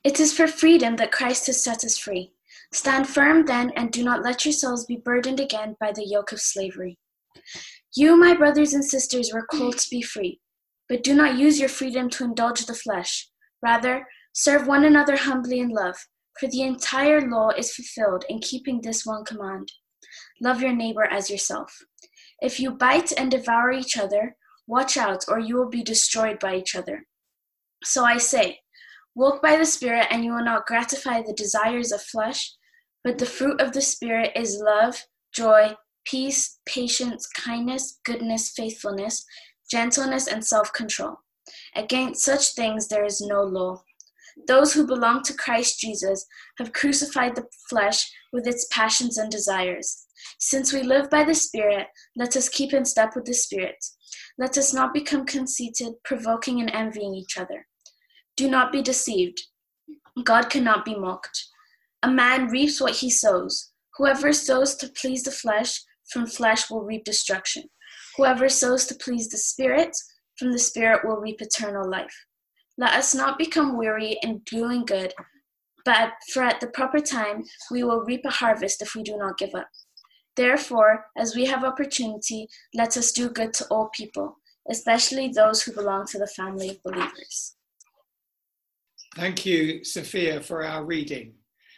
It is for freedom that Christ has set us free. Stand firm then, and do not let yourselves be burdened again by the yoke of slavery. You, my brothers and sisters, were called to be free, but do not use your freedom to indulge the flesh. Rather, serve one another humbly in love, for the entire law is fulfilled in keeping this one command: love your neighbor as yourself. If you bite and devour each other, watch out, or you will be destroyed by each other. So I say, walk by the Spirit, and you will not gratify the desires of flesh, but the fruit of the Spirit is love, joy, peace, patience, kindness, goodness, faithfulness, gentleness, and self-control. Against such things there is no law. Those who belong to Christ Jesus have crucified the flesh with its passions and desires. Since we live by the Spirit, let us keep in step with the Spirit. Let us not become conceited, provoking and envying each other. Do not be deceived. God cannot be mocked. A man reaps what he sows. Whoever sows to please the flesh, from flesh will reap destruction. Whoever sows to please the Spirit, from the Spirit will reap eternal life. Let us not become weary in doing good, for at the proper time we will reap a harvest if we do not give up. Therefore, as we have opportunity, let us do good to all people, especially those who belong to the family of believers. Thank you, Sophia, for our reading.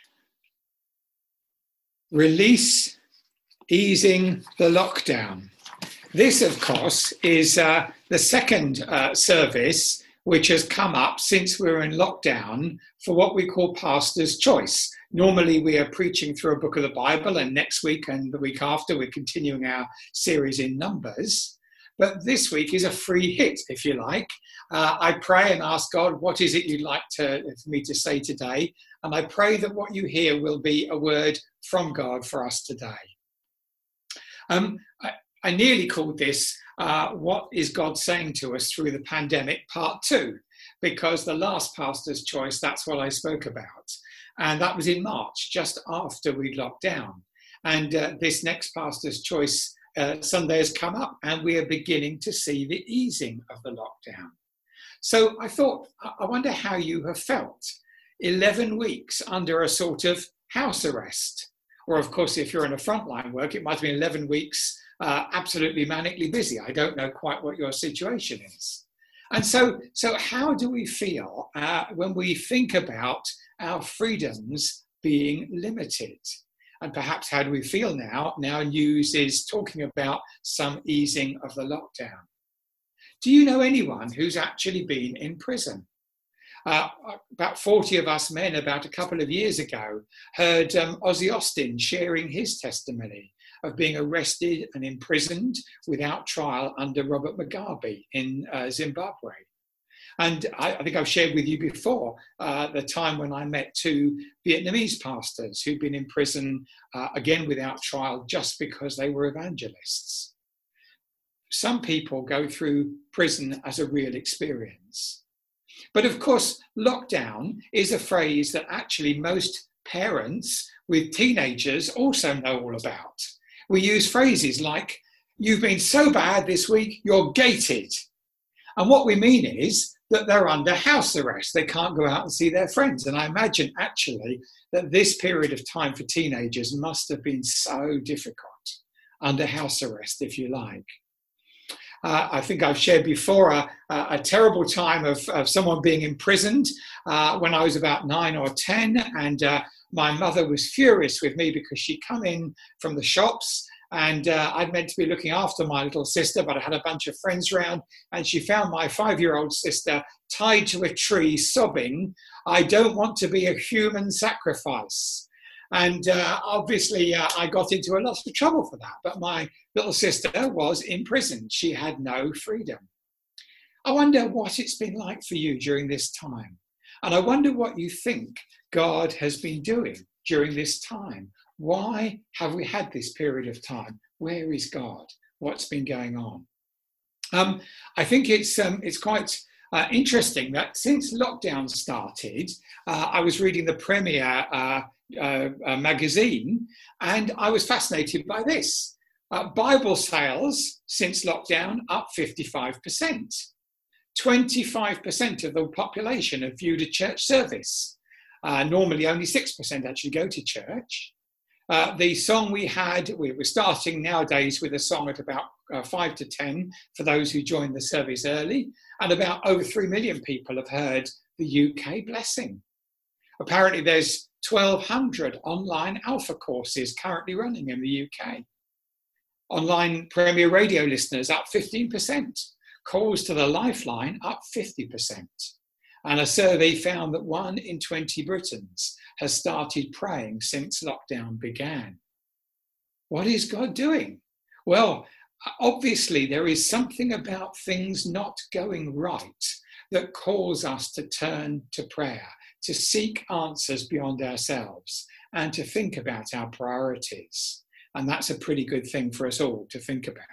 Release, easing the lockdown. This, of course, is the second service which has come up since we were in lockdown for what we call Pastor's Choice. Normally we are preaching through a book of the Bible, and next week and the week after we're continuing our series in Numbers. But this week is a free hit, if you like. I pray and ask God, what is it you'd like for me to say today? And I pray that what you hear will be a word from God for us today. I nearly called this What is God Saying to Us Through the Pandemic Part 2, because the last Pastor's Choice, that's what I spoke about. And that was in March, just after we'd locked down. And this next Pastor's Choice Sunday has come up, and we are beginning to see the easing of the lockdown. So I thought, I wonder how you have felt. 11 weeks under a sort of house arrest. Or of course, if you're in a frontline work, it might have been 11 weeks absolutely manically busy. I don't know quite what your situation is. And so how do we feel when we think about our freedoms being limited? And perhaps how do we feel now? Now news is talking about some easing of the lockdown. Do you know anyone who's actually been in prison? About 40 of us men, about a couple of years ago, heard Ozzy Austin sharing his testimony of being arrested and imprisoned without trial under Robert Mugabe in Zimbabwe. And I think I've shared with you before the time when I met two Vietnamese pastors who'd been in prison, again without trial, just because they were evangelists. Some people go through prison as a real experience. But of course, lockdown is a phrase that actually most parents with teenagers also know all about. We use phrases like, you've been so bad this week, you're gated. And what we mean is that they're under house arrest. They can't go out and see their friends. And I imagine actually that this period of time for teenagers must have been so difficult, under house arrest, if you like. I think I've shared before a terrible time of someone being imprisoned when I was about 9 or 10, and my mother was furious with me because she'd come in from the shops, and I'd meant to be looking after my little sister, but I had a bunch of friends around, and she found my 5-year-old sister tied to a tree sobbing, "I don't want to be a human sacrifice." And obviously I got into a lot of trouble for that, but my little sister was in prison. She had no freedom. I wonder what it's been like for you during this time. And I wonder what you think God has been doing during this time. Why have we had this period of time? Where is God? What's been going on? I think it's quite interesting that since lockdown started, I was reading the Premier magazine, and I was fascinated by this. Bible sales since lockdown up 55%. 25% of the population have viewed a church service. Normally only 6% actually go to church. The song we were starting nowadays with a song at about 5 to 10 for those who joined the service early, and about over 3 million people have heard the UK blessing. Apparently there's 1,200 online Alpha courses currently running in the UK. Online Premier Radio listeners up 15%. Calls to the Lifeline up 50%. And a survey found that 1 in 20 Britons has started praying since lockdown began. What is God doing? Well, obviously there is something about things not going right that calls us to turn to prayer, to seek answers beyond ourselves, and to think about our priorities. And that's a pretty good thing for us all to think about.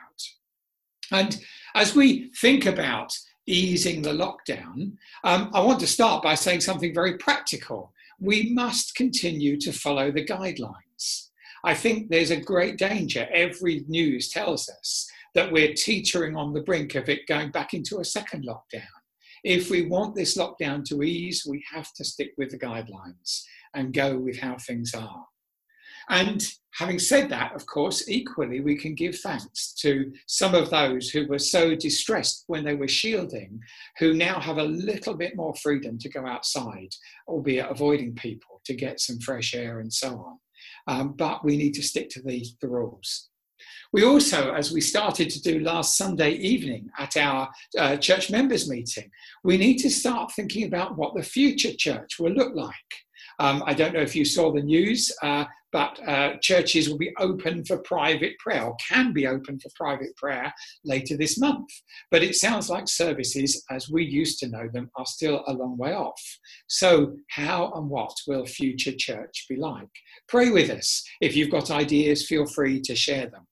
And as we think about easing the lockdown, I want to start by saying something very practical. We must continue to follow the guidelines. I think there's a great danger. Every news tells us that we're teetering on the brink of it going back into a second lockdown. If we want this lockdown to ease, we have to stick with the guidelines and go with how things are. And having said that, of course, equally, we can give thanks to some of those who were so distressed when they were shielding, who now have a little bit more freedom to go outside, albeit avoiding people, to get some fresh air and so on. But we need to stick to the rules. We also, as we started to do last Sunday evening at our church members meeting, we need to start thinking about what the future church will look like. I don't know if you saw the news, but churches will be open for private prayer, or can be open for private prayer later this month. But it sounds like services, as we used to know them, are still a long way off. So how and what will future church be like? Pray with us. If you've got ideas, feel free to share them.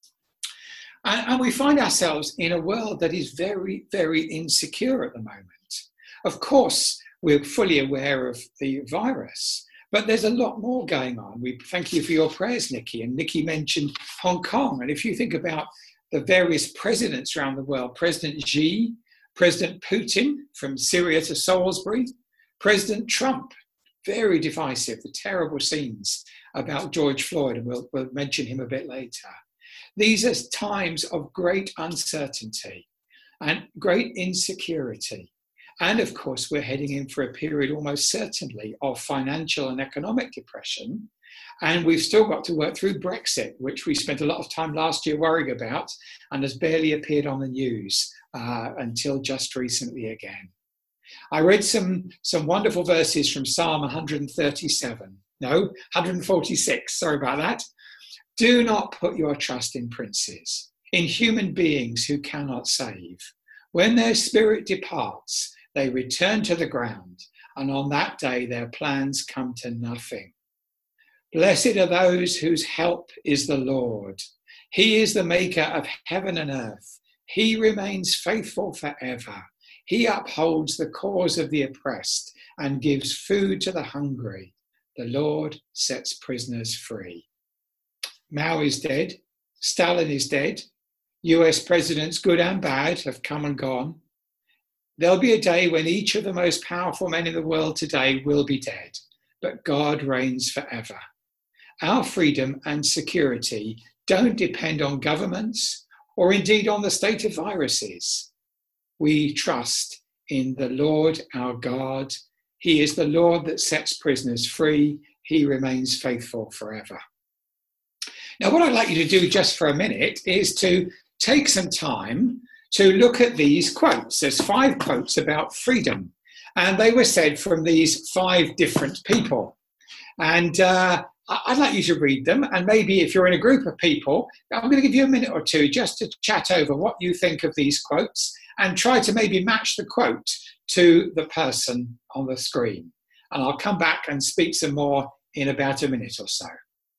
And we find ourselves in a world that is very, very insecure at the moment. Of course, we're fully aware of the virus, but there's a lot more going on. We thank you for your prayers, Nikki. And Nikki mentioned Hong Kong. And if you think about the various presidents around the world, President Xi, President Putin from Syria to Salisbury, President Trump, very divisive, the terrible scenes about George Floyd, and we'll mention him a bit later. These are times of great uncertainty and great insecurity. And of course, we're heading in for a period almost certainly of financial and economic depression. And we've still got to work through Brexit, which we spent a lot of time last year worrying about and has barely appeared on the news until just recently again. I read some wonderful verses from Psalm 146, sorry about that. Do not put your trust in princes, in human beings who cannot save. When their spirit departs, they return to the ground, and on that day their plans come to nothing. Blessed are those whose help is the Lord. He is the maker of heaven and earth. He remains faithful forever. He upholds the cause of the oppressed and gives food to the hungry. The Lord sets prisoners free. Mao is dead. Stalin is dead. US presidents, good and bad, have come and gone. There'll be a day when each of the most powerful men in the world today will be dead, but God reigns forever. Our freedom and security don't depend on governments or indeed on the state of viruses. We trust in the Lord our God. He is the Lord that sets prisoners free. He remains faithful forever. Now, what I'd like you to do just for a minute is to take some time to look at these quotes. There's 5 quotes about freedom, and they were said from these 5 different people. And I'd like you to read them, and maybe if you're in a group of people, I'm going to give you a minute or two just to chat over what you think of these quotes and try to maybe match the quote to the person on the screen. And I'll come back and speak some more in about a minute or so.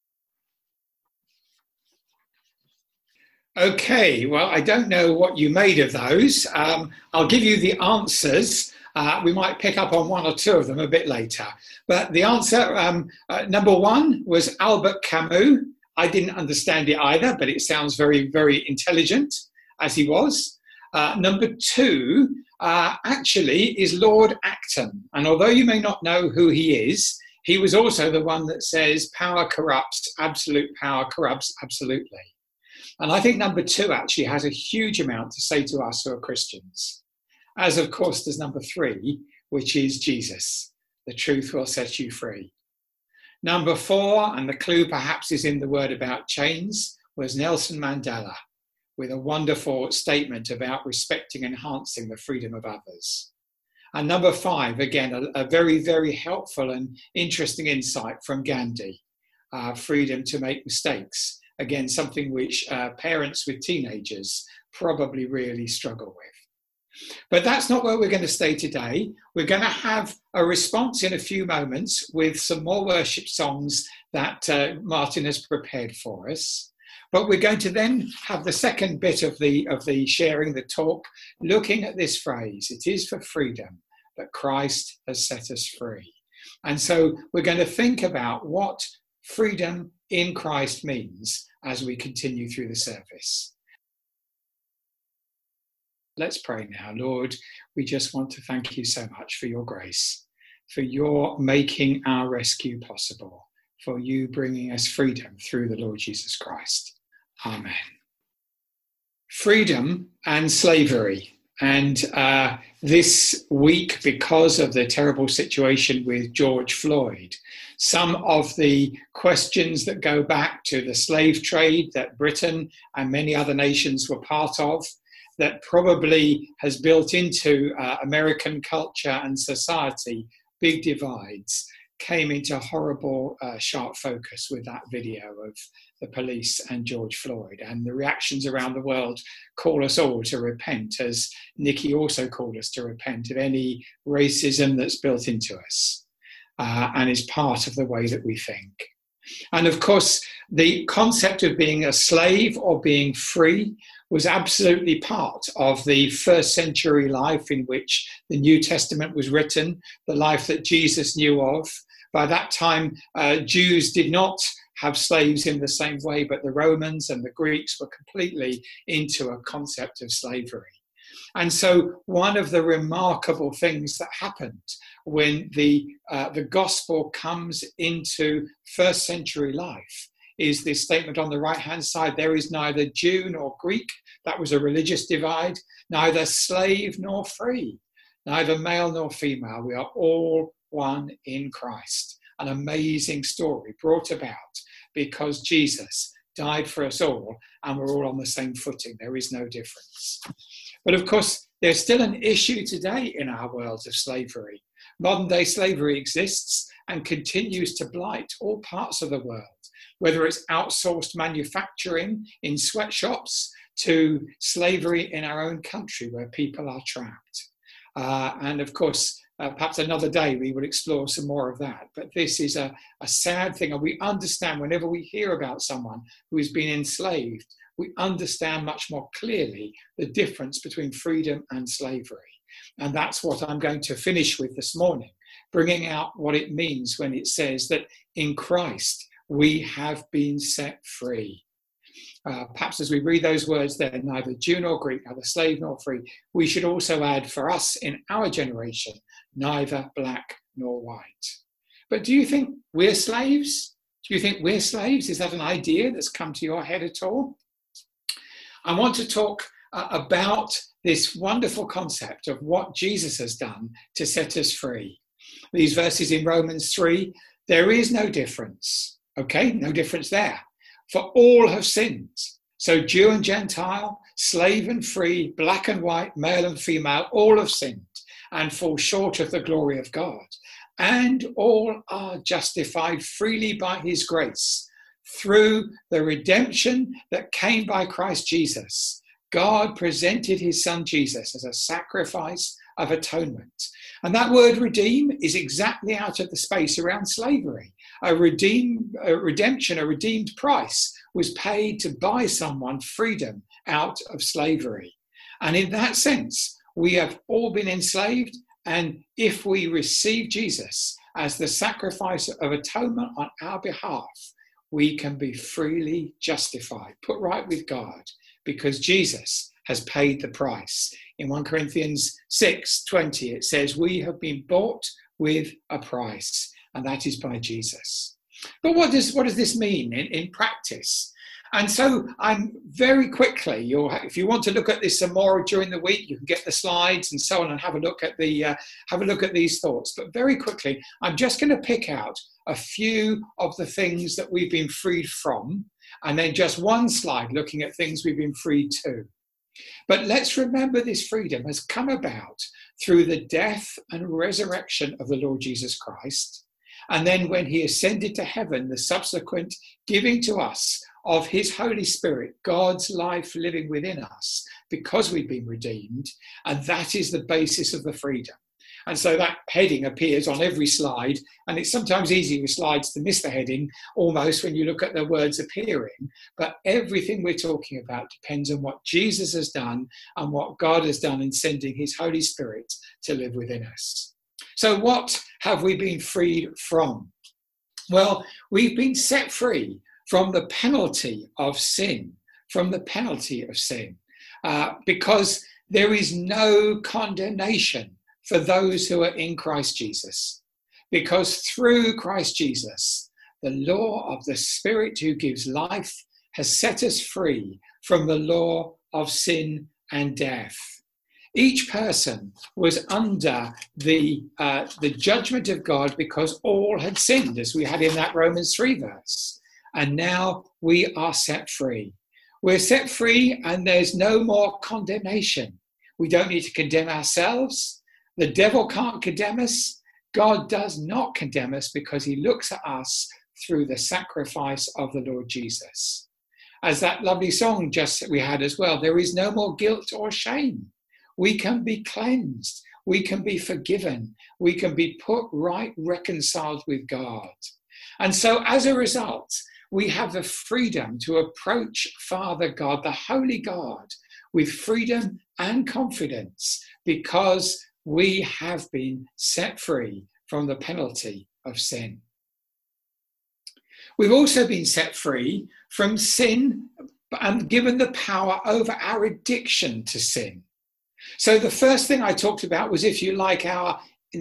Okay, well, I don't know what you made of those. I'll give you the answers. We might pick up on 1 or 2 of them a bit later. But the answer, number 1, was Albert Camus. I didn't understand it either, but it sounds very, very intelligent, as he was. Number 2 actually is Lord Acton. And although you may not know who he is, he was also the one that says power corrupts, absolute power corrupts absolutely. And I think number 2 actually has a huge amount to say to us who are Christians. As of course does number 3, which is Jesus. The truth will set you free. Number 4, and the clue perhaps is in the word about chains, was Nelson Mandela, with a wonderful statement about respecting and enhancing the freedom of others. And number 5, again, a very, very helpful and interesting insight from Gandhi, freedom to make mistakes. Again, something which parents with teenagers probably really struggle with. But that's not where we're going to stay today. We're going to have a response in a few moments with some more worship songs that Martin has prepared for us. But we're going to then have the second bit of the sharing, the talk, looking at this phrase, it is for freedom that Christ has set us free. And so we're going to think about what freedom in Christ means as we continue through the service. Let's pray now. Lord, we just want to thank you so much for your grace, for your making our rescue possible, for you bringing us freedom through the Lord Jesus Christ. Amen. Freedom and slavery. And this week, because of the terrible situation with George Floyd, some of the questions that go back to the slave trade that Britain and many other nations were part of, that probably has built into American culture and society big divides, came into horrible sharp focus with that video of the police and George Floyd. And the reactions around the world call us all to repent, as Nikki also called us to repent of any racism that's built into us and is part of the way that we think. And of course, the concept of being a slave or being free was absolutely part of the first century life in which the New Testament was written, the life that Jesus knew of. By that time, Jews did not have slaves in the same way, but the Romans and the Greeks were completely into a concept of slavery. And so one of the remarkable things that happened when the gospel comes into first century life is this statement on the right-hand side, there is neither Jew nor Greek, that was a religious divide, neither slave nor free, neither male nor female, we are all one in Christ. An amazing story brought about because Jesus died for us all and we're all on the same footing. There is no difference. But of course, there's still an issue today in our world of slavery. Modern day slavery exists and continues to blight all parts of the world, whether it's outsourced manufacturing in sweatshops to slavery in our own country where people are trapped. And of course, perhaps another day we will explore some more of that. But this is a sad thing. And we understand whenever we hear about someone who has been enslaved, we understand much more clearly the difference between freedom and slavery. And that's what I'm going to finish with this morning, bringing out what it means when it says that in Christ we have been set free. Perhaps as we read those words there, neither Jew nor Greek, neither slave nor free, we should also add for us in our generation, neither black nor white. But do you think we're slaves? Do you think we're slaves? Is that an idea that's come to your head at all? I want to talk about this wonderful concept of what Jesus has done to set us free. These verses in Romans 3, there is no difference. Okay, no difference there. For all have sinned. So Jew and Gentile, slave and free, black and white, male and female, all have sinned and fall short of the glory of God. And all are justified freely by his grace through the redemption that came by Christ Jesus. God presented his son Jesus as a sacrifice of atonement. And that word redeem is exactly out of the space around slavery. A redemption, a redeemed price was paid to buy someone freedom out of slavery. And in that sense, we have all been enslaved. And if we receive Jesus as the sacrifice of atonement on our behalf, we can be freely justified, put right with God, because Jesus has paid the price. In 1 Corinthians 6:20, it says, we have been bought with a price, and that is by Jesus. But what does this mean in practice? And so I'm very quickly, if you want to look at this some more during the week, you can get the slides and so on and have a look at these thoughts. But very quickly, I'm just going to pick out a few of the things that we've been freed from, and then just one slide looking at things we've been freed to. But let's remember this freedom has come about through the death and resurrection of the Lord Jesus Christ. And then when he ascended to heaven, the subsequent giving to us of his Holy Spirit, God's life living within us, because we've been redeemed. And that is the basis of the freedom. And so that heading appears on every slide. And it's sometimes easy with slides to miss the heading almost when you look at the words appearing. But everything we're talking about depends on what Jesus has done and what God has done in sending his Holy Spirit to live within us. So what have we been freed from? Well, we've been set free from the penalty of sin, because there is no condemnation for those who are in Christ Jesus. Because through Christ Jesus, the law of the Spirit who gives life has set us free from the law of sin and death. Each person was under the judgment of God because all had sinned, as we had in that Romans 3 verse. And now we are set free. We're set free and there's no more condemnation. We don't need to condemn ourselves. The devil can't condemn us. God does not condemn us because he looks at us through the sacrifice of the Lord Jesus. As that lovely song just we had as well, there is no more guilt or shame. We can be cleansed. We can be forgiven. We can be put right, reconciled with God. And so as a result, we have the freedom to approach Father God, the Holy God, with freedom and confidence because we have been set free from the penalty of sin. We've also been set free from sin and given the power over our addiction to sin. So the first thing I talked about was, if you like, our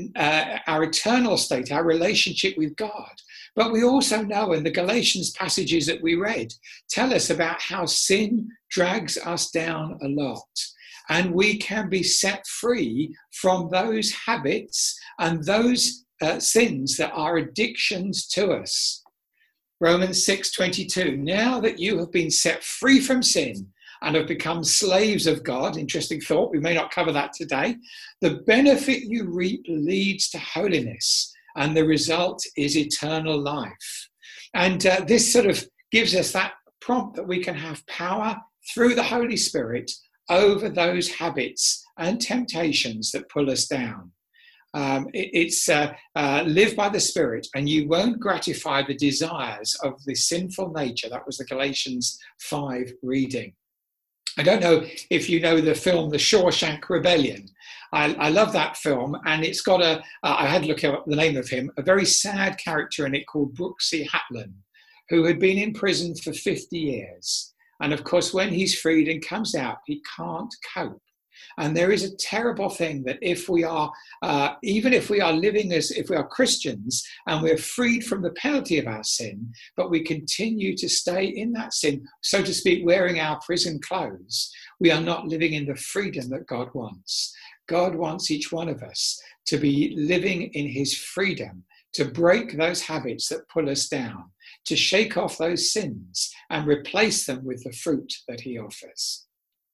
eternal state, our relationship with God. But we also know, in the Galatians passages that we read, tell us about how sin drags us down a lot. And we can be set free from those habits and those sins that are addictions to us. Romans 6:22, now that you have been set free from sin and have become slaves of God, interesting thought, we may not cover that today, the benefit you reap leads to holiness, and the result is eternal life. And this sort of gives us that prompt that we can have power through the Holy Spirit over those habits and temptations that pull us down. It's live by the Spirit and you won't gratify the desires of the sinful nature. That was the Galatians 5 reading. I don't know if you know the film The Shawshank Rebellion. I love that film, and it's got I had to look up the name of him, a very sad character in it called Brooksy Hatlen, who had been in prison for 50 years. And of course, when he's freed and comes out, he can't cope. And there is a terrible thing that if we are, even if we are living as if we are Christians and we're freed from the penalty of our sin, but we continue to stay in that sin, so to speak, wearing our prison clothes, we are not living in the freedom that God wants. God wants each one of us to be living in his freedom, to break those habits that pull us down, to shake off those sins and replace them with the fruit that he offers.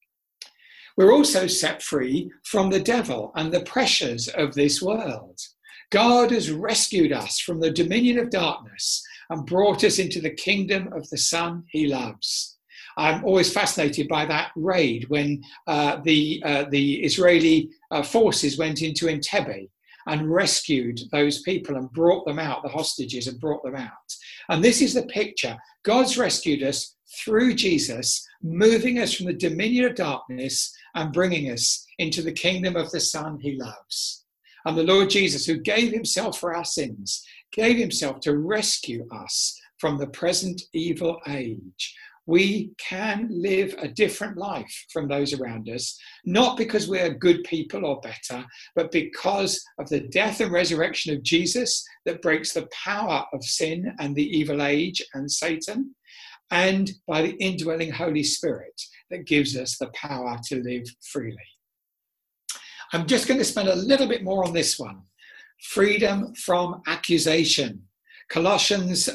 We're also set free from the devil and the pressures of this world. God has rescued us from the dominion of darkness and brought us into the kingdom of the Son he loves. I'm always fascinated by that raid when the Israeli forces went into Entebbe and rescued those people and brought them out, the hostages, and brought them out. And this is the picture. God's rescued us through Jesus, moving us from the dominion of darkness and bringing us into the kingdom of the Son he loves. And the Lord Jesus, who gave himself for our sins, gave himself to rescue us from the present evil age. we can live a different life from those around us, not because we're good people or better, but because of the death and resurrection of Jesus that breaks the power of sin and the evil age and Satan, and by the indwelling Holy Spirit that gives us the power to live freely. I'm just going to spend a little bit more on this one. Freedom from accusation. Colossians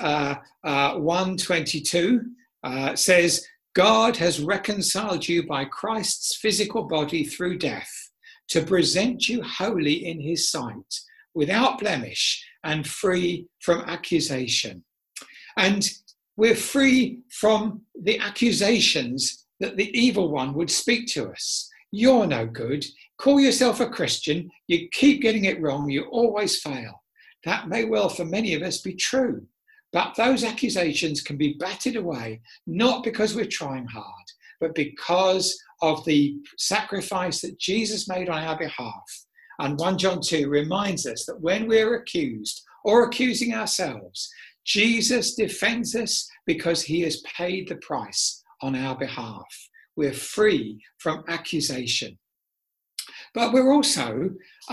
1:22 says, God has reconciled you by Christ's physical body through death to present you holy in his sight, without blemish and free from accusation. And we're free from the accusations that the evil one would speak to us. You're no good. Call yourself a Christian. You keep getting it wrong. You always fail. That may well, for many of us, be true. But those accusations can be batted away, not because we're trying hard, but because of the sacrifice that Jesus made on our behalf. And 1 John 2 reminds us that when we're accused or accusing ourselves, Jesus defends us because he has paid the price on our behalf. We're free from accusation. But we're also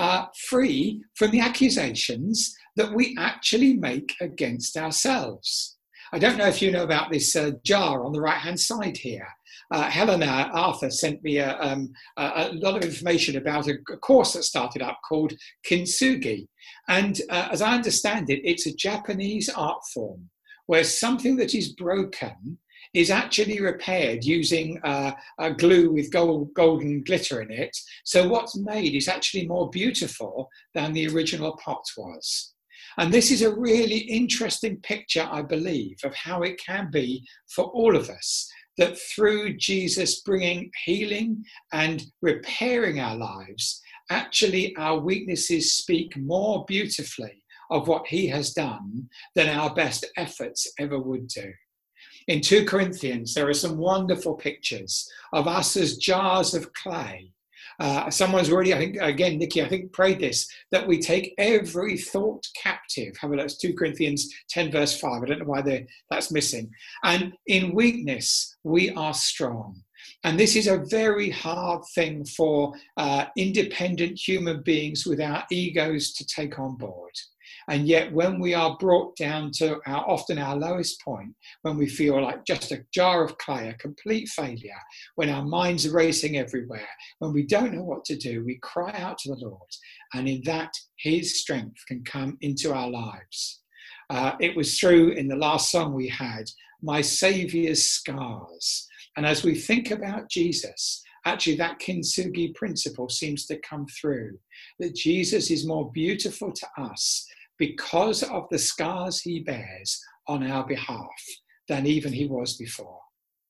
free from the accusations that we actually make against ourselves. I don't know if you know about this jar on the right-hand side here. Helena Arthur sent me a lot of information about a course that started up called Kintsugi. And as I understand it, it's a Japanese art form where something that is broken is actually repaired using a glue with golden glitter in it. So what's made is actually more beautiful than the original pot was. And this is a really interesting picture, I believe, of how it can be for all of us, that through Jesus bringing healing and repairing our lives, actually our weaknesses speak more beautifully of what he has done than our best efforts ever would do. In 2 Corinthians, there are some wonderful pictures of us as jars of clay. Someone's already, I think, again, Nikki, I think prayed this, that we take every thought captive. Have a look, it's 2 Corinthians 10 verse 5. I don't know why that's missing. And in weakness, we are strong. And this is a very hard thing for independent human beings with our egos to take on board. And yet when we are brought down to often our lowest point, when we feel like just a jar of clay, a complete failure, when our minds are racing everywhere, when we don't know what to do, we cry out to the Lord. And in that, his strength can come into our lives. It was through, in the last song we had, My Saviour's Scars. And as we think about Jesus, actually that Kintsugi principle seems to come through, that Jesus is more beautiful to us because of the scars he bears on our behalf than even he was before.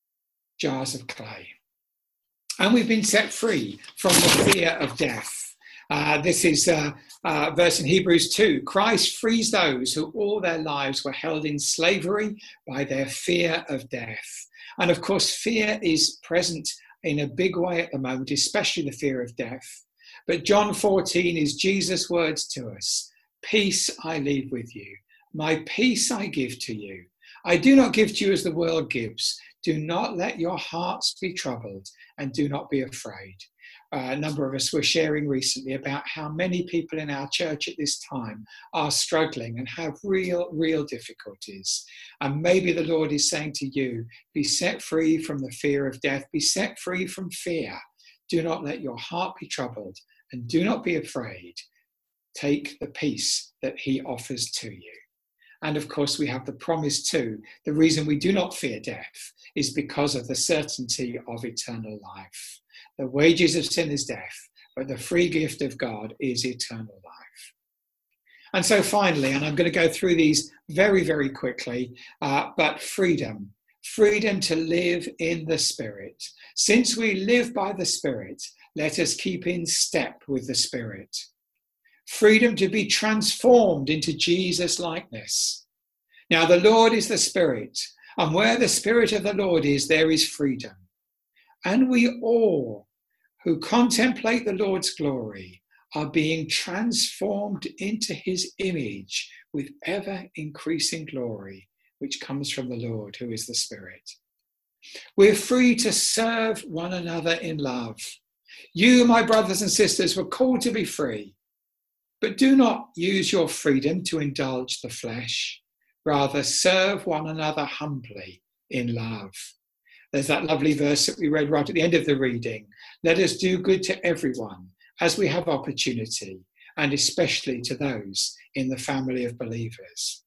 Jars of clay. And we've been set free from the fear of death. This is a verse in Hebrews 2. Christ frees those who all their lives were held in slavery by their fear of death. And of course, fear is present in a big way at the moment, especially the fear of death. But John 14 is Jesus' words to us. Peace I leave with you. My peace I give to you. I do not give to you as the world gives. Do not let your hearts be troubled and do not be afraid. A number of us were sharing recently about how many people in our church at this time are struggling and have real difficulties. And maybe the Lord is saying to you, be set free from the fear of death. Be set free from fear. Do not let your heart be troubled and do not be afraid. Take the peace that he offers to you. And of course, we have the promise too. The reason we do not fear death is because of the certainty of eternal life. The wages of sin is death, but the free gift of God is eternal life. And so finally, and I'm going to go through these very quickly, but freedom to live in the Spirit. Since we live by the Spirit, let us keep in step with the Spirit. Freedom to be transformed into Jesus likeness. Now the Lord is the Spirit, and where the Spirit of the Lord is, there is freedom. And we all who contemplate the Lord's glory are being transformed into his image with ever increasing glory, which comes from the Lord, who is the Spirit. We're free to serve one another in love. You, my brothers and sisters, were called to be free, but do not use your freedom to indulge the flesh. Rather, serve one another humbly in love. There's that lovely verse that we read right at the end of the reading. Let us do good to everyone as we have opportunity, and especially to those in the family of believers.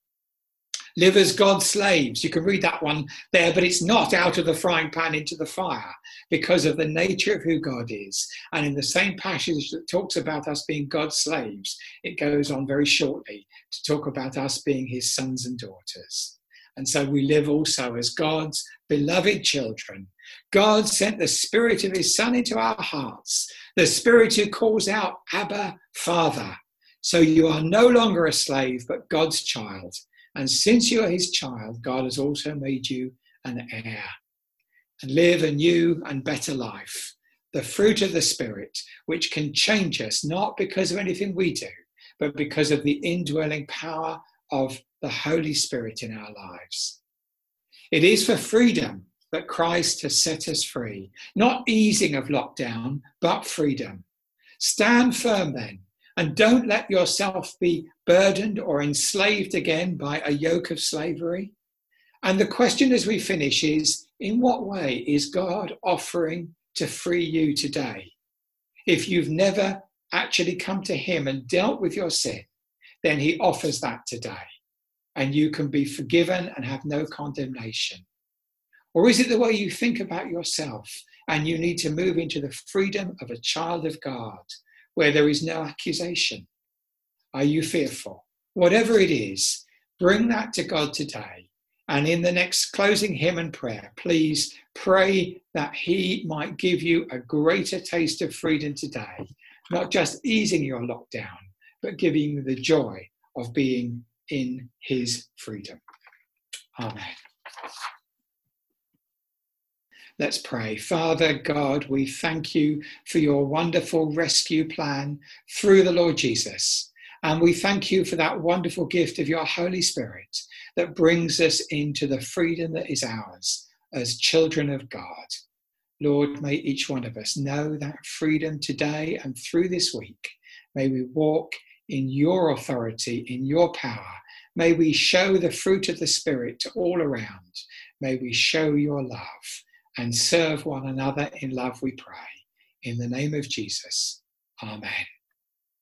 Live as God's slaves. You can read that one there, but it's not out of the frying pan into the fire because of the nature of who God is. And in the same passage that talks about us being God's slaves, it goes on very shortly to talk about us being his sons and daughters. And so we live also as God's beloved children. God sent the Spirit of his Son into our hearts, the Spirit who calls out, Abba, Father. So you are no longer a slave, but God's child. And since you are his child, God has also made you an heir. And live a new and better life, the fruit of the Spirit, which can change us, not because of anything we do, but because of the indwelling power of the Holy Spirit in our lives. It is for freedom that Christ has set us free, not easing of lockdown, but freedom. Stand firm then, and don't let yourself be burdened or enslaved again by a yoke of slavery. And the question as we finish is, in what way is God offering to free you today? If you've never actually come to him and dealt with your sin, then he offers that today. And you can be forgiven and have no condemnation. Or is it the way you think about yourself and you need to move into the freedom of a child of God, where there is no accusation? Are you fearful? Whatever it is, bring that to God today. And in the next closing hymn and prayer, please pray that he might give you a greater taste of freedom today, not just easing your lockdown, but giving you the joy of being in his freedom. Amen. Let's pray. Father God, we thank you for your wonderful rescue plan through the Lord Jesus. And we thank you for that wonderful gift of your Holy Spirit that brings us into the freedom that is ours as children of God. Lord, may each one of us know that freedom today and through this week. May we walk in your authority, in your power. May we show the fruit of the Spirit to all around. May we show your love and serve one another in love, we pray. In the name of Jesus, amen.